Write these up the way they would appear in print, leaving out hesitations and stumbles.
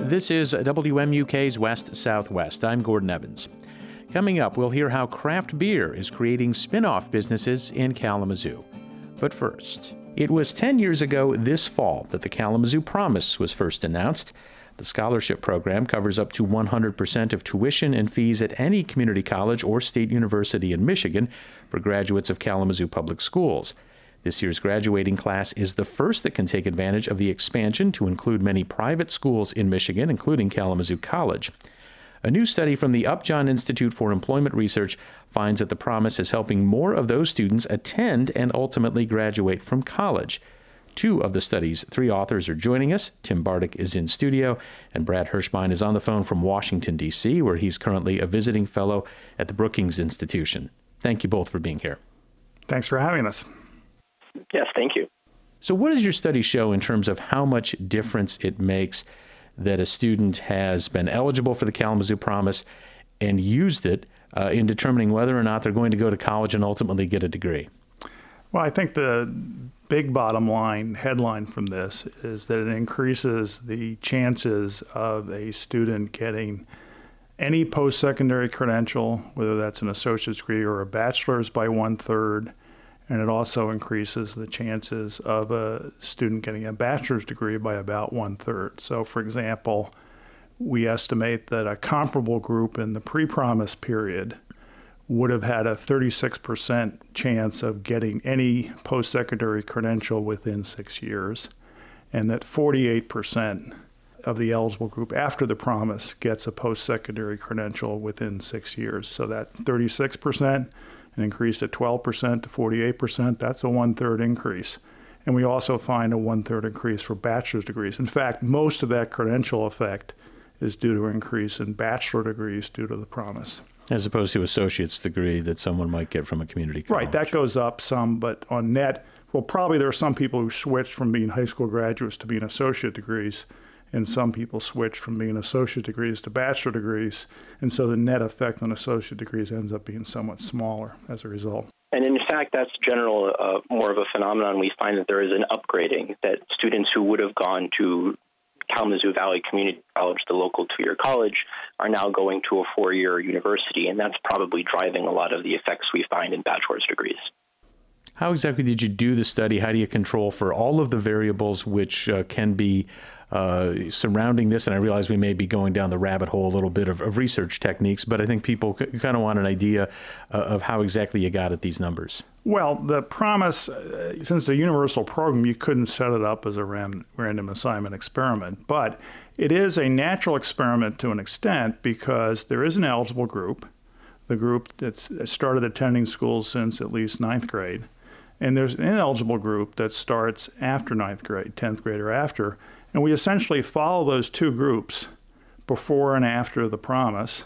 This is WMUK's West Southwest. I'm Gordon Evans. Coming up, we'll hear how craft beer is creating spin-off businesses in Kalamazoo. But first, it was 10 years ago this fall that the Kalamazoo Promise was first announced. The scholarship program covers up to 100% of tuition and fees at any community college or state university in Michigan for graduates of Kalamazoo Public Schools. This year's graduating class is the first that can take advantage of the expansion to include many private schools in Michigan, including Kalamazoo College. A new study from the Upjohn Institute for Employment Research finds that the Promise is helping more of those students attend and ultimately graduate from college. Two of the study's three authors are joining us. Tim Bartik is in studio, and Brad Hirschbein is on the phone from Washington, D.C., where he's currently a visiting fellow at the Brookings Institution. Thank you both for being here. Thanks for having us. Yes, thank you. So what does your study show in terms of how much difference it makes that a student has been eligible for the Kalamazoo Promise and used it in determining whether or not they're going to go to college and ultimately get a degree? Well, I think the big bottom line headline from this is that it increases the chances of a student getting any post-secondary credential, whether that's an associate's degree or a bachelor's, by 1/3. And it also increases the chances of a student getting a bachelor's degree by about 1/3. So, for example, we estimate that a comparable group in the pre-promise period would have had a 36% chance of getting any post-secondary credential within 6 years, and that 48% of the eligible group after the promise gets a post-secondary credential within 6 years. So that 36% and increased at 12% to 48%, that's a 1/3 increase. And we also find a 1/3 increase for bachelor's degrees. In fact, most of that credential effect is due to an increase in bachelor degrees due to the promise. As opposed to associate's degree that someone might get from a community college. Right, that goes up some, but on net, well, probably there are some people who switched from being high school graduates to being associate degrees, and some people switch from being associate degrees to bachelor degrees, and so the net effect on associate degrees ends up being somewhat smaller as a result. And in fact, that's more of a phenomenon. We find that there is an upgrading, that students who would have gone to Kalamazoo Valley Community College, the local two-year college, are now going to a four-year university, and that's probably driving a lot of the effects we find in bachelor's degrees. How exactly did you do the study? How do you control for all of the variables which can be surrounding this? And I realize we may be going down the rabbit hole a little bit of research techniques, but I think people kind of want an idea of how exactly you got at these numbers. Well, the promise, since the universal program, you couldn't set it up as a random assignment experiment. But it is a natural experiment to an extent because there is an eligible group, the group that's started attending school since at least 9th grade. And there's an ineligible group that starts after 9th grade, 10th grade or after. And we essentially follow those two groups before and after the promise.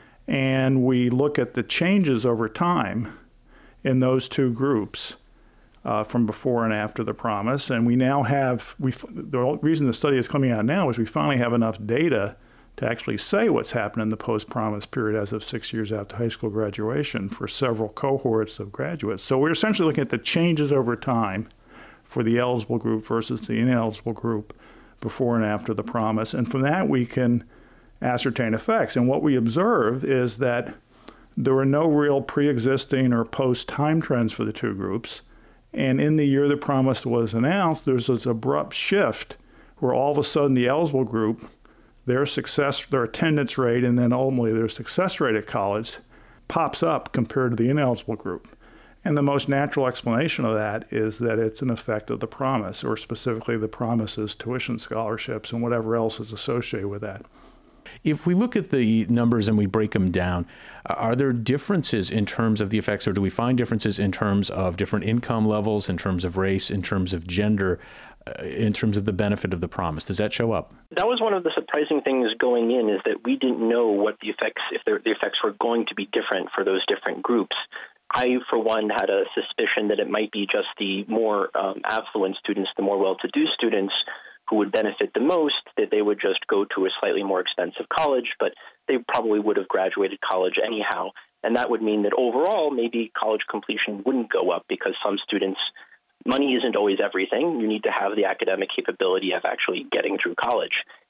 And we look at the changes over time in those two groups from before and after the promise. And we now have, the reason the study is coming out now is we finally have enough data to actually say what's happened in the post-promise period as of 6 years after high school graduation for several cohorts of graduates. So we're essentially looking at the changes over time for the eligible group versus the ineligible group before and after the promise. And from that, we can ascertain effects. And what we observe is that there were no real pre-existing or post-time trends for the two groups. And in the year the promise was announced, there's this abrupt shift where all of a sudden the eligible group, their attendance rate, and then ultimately their success rate at college pops up compared to the ineligible group. And the most natural explanation of that is that it's an effect of the promise, or specifically the promise's tuition scholarships and whatever else is associated with that. If we look at the numbers and we break them down, are there differences in terms of the effects, or do we find differences in terms of different income levels, in terms of race, in terms of gender, in terms of the benefit of the promise? Does that show up? That was one of the surprising things going in, is that we didn't know what the effects, if the effects were going to be different for those different groups. I, for one, had a suspicion that it might be just the more affluent students, the more well-to-do students who would benefit the most, that they would just go to a slightly more expensive college, but they probably would have graduated college anyhow. And that would mean that overall, maybe college completion wouldn't go up because some students, money isn't always everything. You need to have the academic capability of actually getting through college.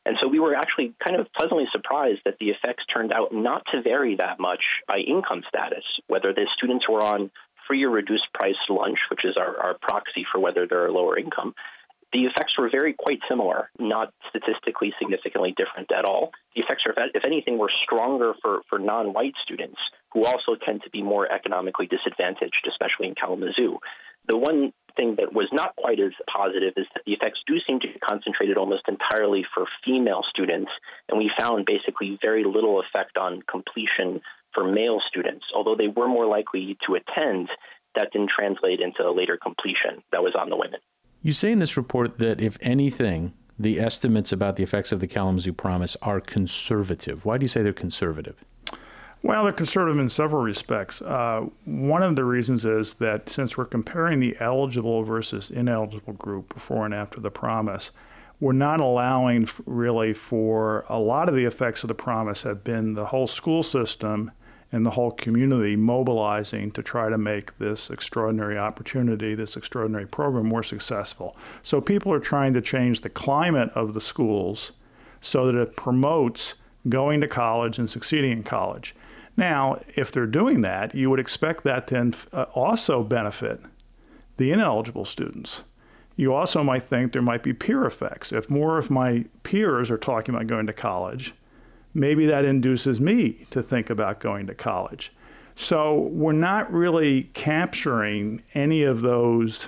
And so we were actually kind of pleasantly surprised that the effects turned out not to vary that much by income status, whether the students were on free or reduced price lunch, which is our proxy for whether they're lower income. The effects were quite similar, not statistically significantly different at all. The effects, if anything, were stronger for non-white students who also tend to be more economically disadvantaged, especially in Kalamazoo. The one thing that was not quite as positive is that the effects do seem to be concentrated almost entirely for female students, and we found basically very little effect on completion for male students. Although they were more likely to attend, that didn't translate into later completion. That was on the women. You say in this report that, if anything, the estimates about the effects of the Kalamazoo Promise are conservative. Why do you say they're conservative? Well, they're conservative in several respects. One of the reasons is that since we're comparing the eligible versus ineligible group before and after the promise, we're not allowing really for a lot of the effects of the promise have been the whole school system and the whole community mobilizing to try to make this extraordinary opportunity, this extraordinary program more successful. So people are trying to change the climate of the schools so that it promotes going to college and succeeding in college. Now, if they're doing that, you would expect that to also benefit the ineligible students. You also might think there might be peer effects. If more of my peers are talking about going to college, maybe that induces me to think about going to college. So we're not really capturing any of those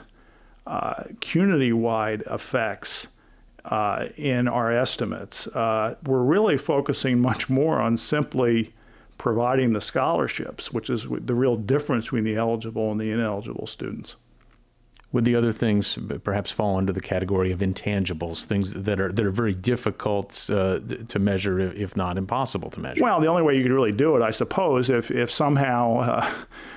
community-wide effects in our estimates. We're really focusing much more on simply providing the scholarships, which is the real difference between the eligible and the ineligible students. Would the other things perhaps fall under the category of intangibles, things that are very difficult to measure, if not impossible to measure? Well, the only way you could really do it, I suppose, if somehow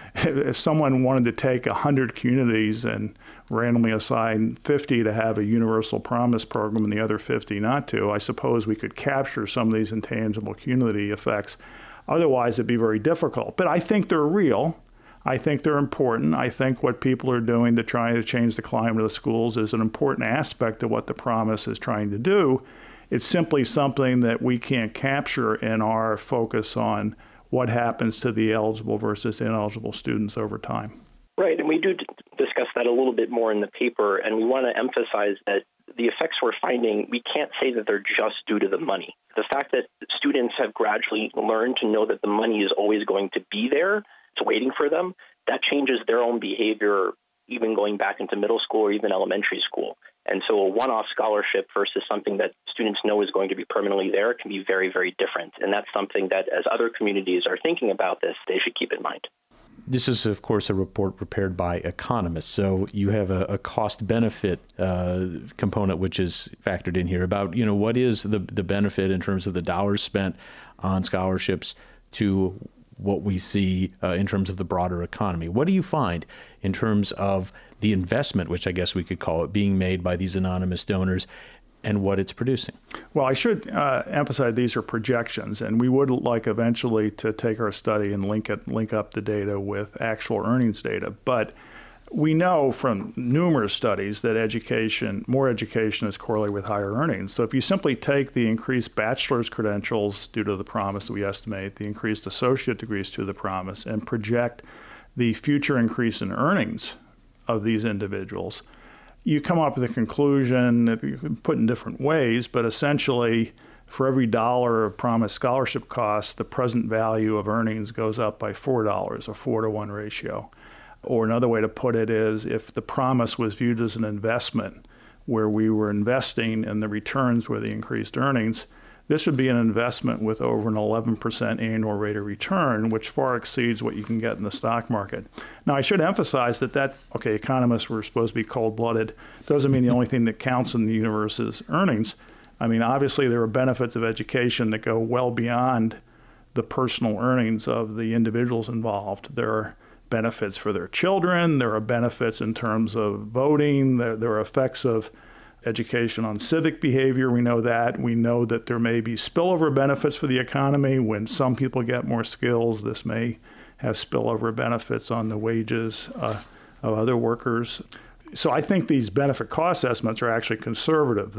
if someone wanted to take 100 communities and randomly assign 50 to have a universal promise program and the other 50 not to, I suppose we could capture some of these intangible community effects. Otherwise, it'd be very difficult. But I think they're real. I think they're important. I think what people are doing to try to change the climate of the schools is an important aspect of what the promise is trying to do. It's simply something that we can't capture in our focus on what happens to the eligible versus ineligible students over time. Right, and we do discuss that a little bit more in the paper, and we want to emphasize that the effects we're finding, we can't say that they're just due to the money. The fact that students have gradually learned to know that the money is always going to be there, it's waiting for them, that changes their own behavior, even going back into middle school or even elementary school. And so a one-off scholarship versus something that students know is going to be permanently there can be very, very different. And that's something that, as other communities are thinking about this, they should keep in mind. This is, of course, a report prepared by economists, so you have a cost-benefit component which is factored in here about, what is the benefit in terms of the dollars spent on scholarships to what we see in terms of the broader economy. What do you find in terms of the investment, which I guess we could call it, being made by these anonymous donors, and what it's producing? Well, I should emphasize these are projections, and we would like eventually to take our study and link up the data with actual earnings data. But we know from numerous studies that more education is correlated with higher earnings. So if you simply take the increased bachelor's credentials due to the promise that we estimate, the increased associate degrees to the promise, and project the future increase in earnings of these individuals, you come up with a conclusion that you can put in different ways, but essentially for every dollar of promised scholarship cost, the present value of earnings goes up by $4, a 4-to-1 ratio. Or another way to put it is, if the promise was viewed as an investment where we were investing and the returns were the increased earnings, this would be an investment with over an 11% annual rate of return, which far exceeds what you can get in the stock market. Now, I should emphasize that economists were supposed to be cold-blooded. Doesn't mean the only thing that counts in the universe is earnings. I mean, obviously, there are benefits of education that go well beyond the personal earnings of the individuals involved. There are benefits for their children. There are benefits in terms of voting. There are effects of education on civic behavior. We know that. We know that there may be spillover benefits for the economy. When some people get more skills, this may have spillover benefits on the wages of other workers. So I think these benefit cost estimates are actually conservative, that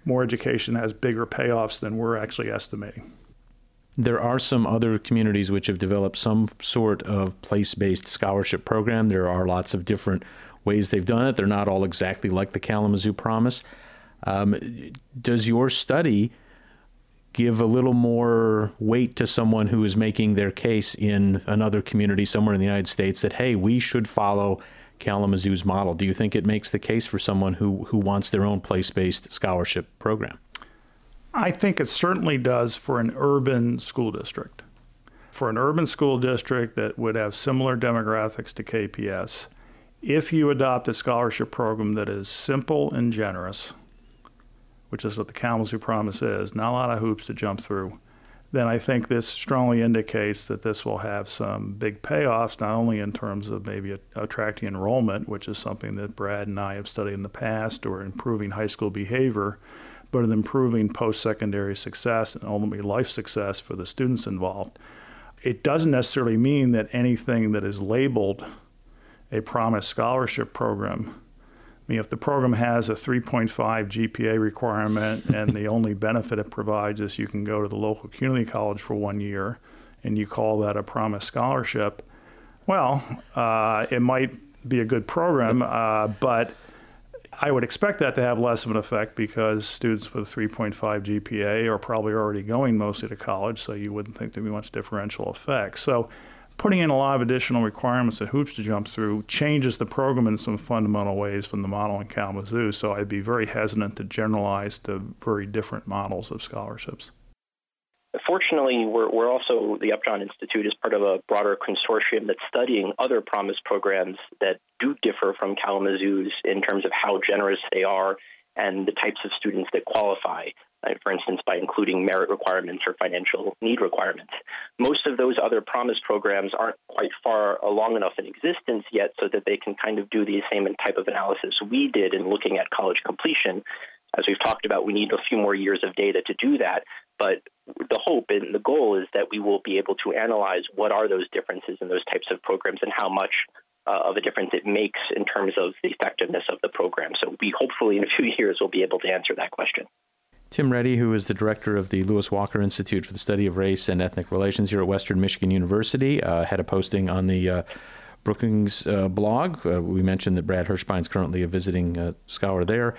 more education has bigger payoffs than we're actually estimating. There are some other communities which have developed some sort of place-based scholarship program. There are lots of different ways they've done it. They're not all exactly like the Kalamazoo Promise. Does your study give a little more weight to someone who is making their case in another community somewhere in the United States that, hey, we should follow Kalamazoo's model? Do you think it makes the case for someone who wants their own place-based scholarship program? I think it certainly does for an urban school district. For an urban school district that would have similar demographics to KPS, if you adopt a scholarship program that is simple and generous, which is what the Kalamazoo Promise is, not a lot of hoops to jump through, then I think this strongly indicates that this will have some big payoffs, not only in terms of maybe attracting enrollment, which is something that Brad and I have studied in the past, or improving high school behavior, but in improving post-secondary success and ultimately life success for the students involved. It doesn't necessarily mean that anything that is labeled a Promise scholarship program, I mean, if the program has a 3.5 GPA requirement and the only benefit it provides is you can go to the local community college for 1 year and you call that a Promise scholarship, well, it might be a good program, but I would expect that to have less of an effect because students with a 3.5 GPA are probably already going mostly to college, so you wouldn't think there'd be much differential effect. So putting in a lot of additional requirements and hoops to jump through changes the program in some fundamental ways from the model in Kalamazoo, so I'd be very hesitant to generalize to very different models of scholarships. Fortunately, we're also, the Upjohn Institute is part of a broader consortium that's studying other Promise programs that do differ from Kalamazoo's in terms of how generous they are and the types of students that qualify, for instance, by including merit requirements or financial need requirements. Most of those other Promise programs aren't quite far along enough in existence yet so that they can kind of do the same type of analysis we did in looking at college completion. As we've talked about, we need a few more years of data to do that, but the hope and the goal is that we will be able to analyze what are those differences in those types of programs and how much of a difference it makes in terms of the effectiveness of the program. So we hopefully in a few years will be able to answer that question. Tim Reddy, who is the director of the Lewis Walker Institute for the Study of Race and Ethnic Relations here at Western Michigan University, had a posting on the Brookings blog. We mentioned that Brad Hirschbein is currently a visiting scholar there.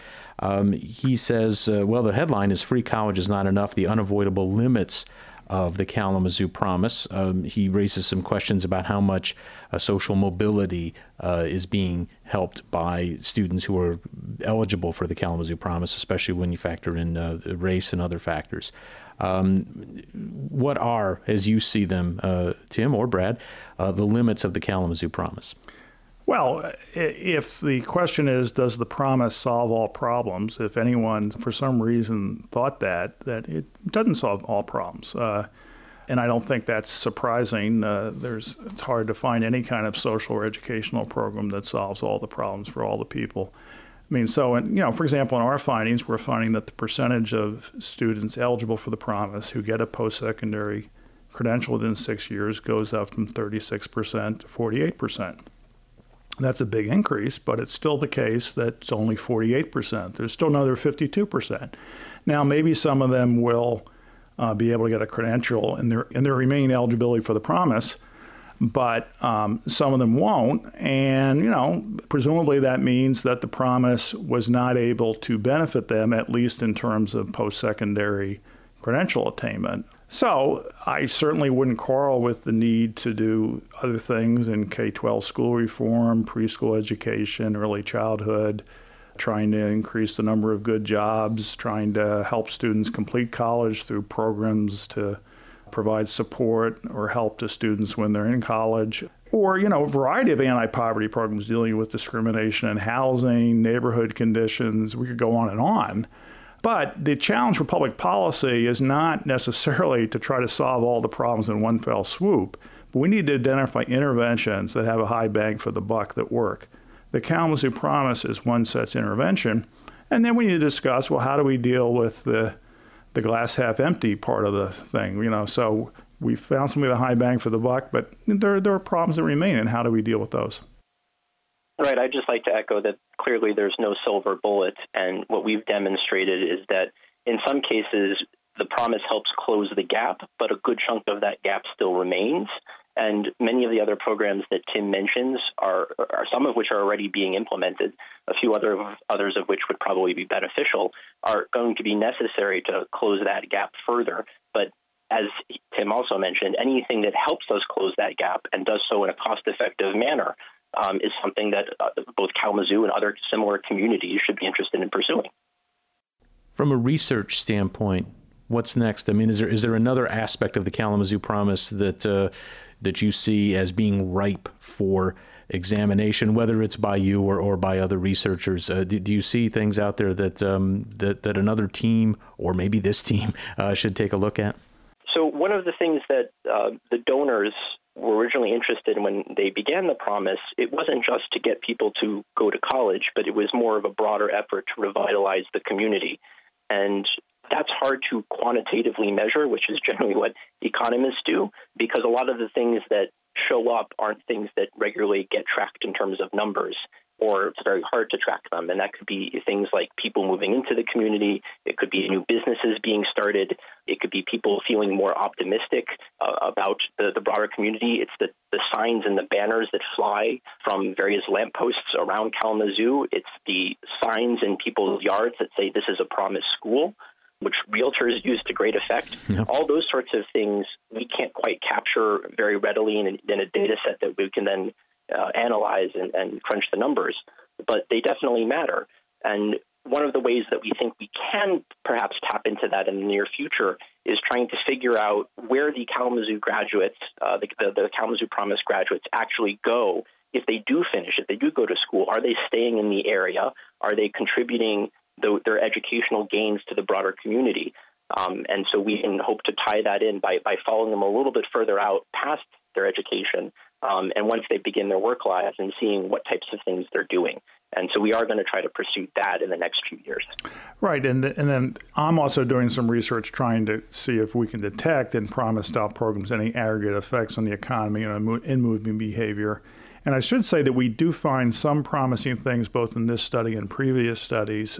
He says, well, the headline is "Free College is Not Enough, the Unavoidable Limits of the Kalamazoo Promise." He raises some questions about how much social mobility is being helped by students who are eligible for the Kalamazoo Promise, especially when you factor in race and other factors. What are, as you see them, Tim or Brad, the limits of the Kalamazoo Promise? Well, if the question is, does the promise solve all problems? If anyone, for some reason, thought that it doesn't solve all problems. And I don't think that's surprising. It's hard to find any kind of social or educational program that solves all the problems for all the people. I mean, so, for example, in our findings, we're finding that the percentage of students eligible for the promise who get a post-secondary credential within 6 years goes up from 36% to 48%. That's a big increase, but it's still the case that it's only 48%. There's still another 52%. Now, maybe some of them will be able to get a credential and their remaining eligibility for the promise, but some of them won't. And, presumably that means that the promise was not able to benefit them, at least in terms of post-secondary credential attainment. So I certainly wouldn't quarrel with the need to do other things in K-12 school reform, preschool education, early childhood, trying to increase the number of good jobs, trying to help students complete college through programs to provide support or help to students when they're in college, or, a variety of anti-poverty programs dealing with discrimination in housing, neighborhood conditions. We could go on and on. But the challenge for public policy is not necessarily to try to solve all the problems in one fell swoop, but we need to identify interventions that have a high bang for the buck that work. The Kalamazoo Promise is one such intervention, and then we need to discuss, well, how do we deal with the glass half empty part of the thing? So we found something with a high bang for the buck, but there are problems that remain, and how do we deal with those? Right. I'd just like to echo that clearly there's no silver bullet. And what we've demonstrated is that in some cases, the promise helps close the gap, but a good chunk of that gap still remains. And many of the other programs that Tim mentions are some of which are already being implemented, a few others of which would probably be beneficial, are going to be necessary to close that gap further. But as Tim also mentioned, anything that helps us close that gap and does so in a cost-effective manner is something that both Kalamazoo and other similar communities should be interested in pursuing. From a research standpoint, what's next? I mean, is there another aspect of the Kalamazoo Promise that you see as being ripe for examination, whether it's by you or by other researchers? Do you see things out there that another team, or maybe this team, should take a look at? So one of the things that the donors were originally interested in when they began the promise, it wasn't just to get people to go to college, but it was more of a broader effort to revitalize the community. And that's hard to quantitatively measure, which is generally what economists do, because a lot of the things that show up aren't things that regularly get tracked in terms of numbers, or it's very hard to track them. And that could be things like people moving into the community. It could be new businesses being started. It could be people feeling more optimistic about the broader community. It's the signs and the banners that fly from various lampposts around Kalamazoo. It's the signs in people's yards that say this is a promised school, which realtors use to great effect. Yep. All those sorts of things we can't quite capture very readily in a data set that we can then analyze and crunch the numbers, but they definitely matter. And one of the ways that we think we can perhaps tap into that in the near future is trying to figure out where the Kalamazoo graduates, the Kalamazoo Promise graduates actually go if they do finish, if they do go to school. Are they staying in the area? Are they contributing their educational gains to the broader community? And so we can hope to tie that in by following them a little bit further out past their education, and once they begin their work lives, and seeing what types of things they're doing. And so we are going to try to pursue that in the next few years. Right. And then I'm also doing some research trying to see if we can detect in promise-style programs any aggregate effects on the economy and in moving behavior. And I should say that we do find some promising things both in this study and previous studies.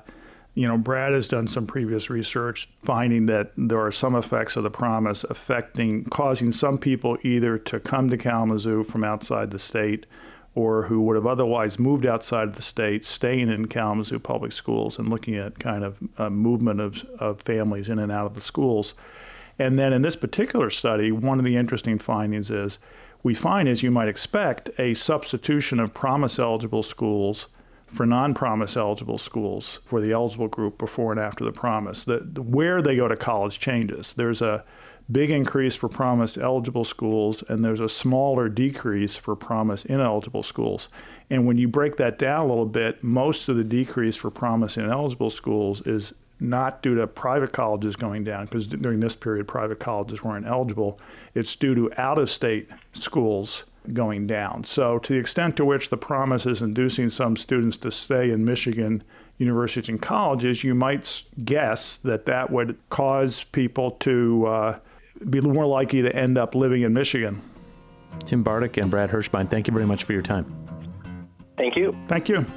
Brad has done some previous research finding that there are some effects of the promise causing some people either to come to Kalamazoo from outside the state or who would have otherwise moved outside of the state, staying in Kalamazoo public schools and looking at kind of a movement of families in and out of the schools. And then in this particular study, one of the interesting findings is we find, as you might expect, a substitution of promise-eligible schools for non-promise eligible schools for the eligible group before and after the promise. Where they go to college changes. There's a big increase for promise eligible schools, and there's a smaller decrease for promise ineligible schools. And when you break that down a little bit, most of the decrease for promise ineligible schools is not due to private colleges going down, because during this period private colleges weren't eligible. It's due to out-of-state schools going down. So to the extent to which the promise is inducing some students to stay in Michigan universities and colleges, you might guess that would cause people to be more likely to end up living in Michigan. Tim Bartek and Brad Hirschbein, thank you very much for your time. Thank you. Thank you.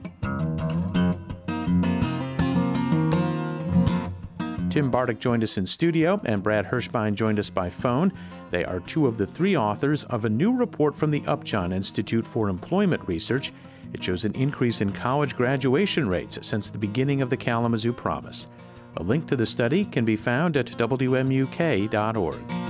Tim Bartek joined us in studio, and Brad Hirschbein joined us by phone. They are two of the three authors of a new report from the Upjohn Institute for Employment Research. It shows an increase in college graduation rates since the beginning of the Kalamazoo Promise. A link to the study can be found at WMUK.org.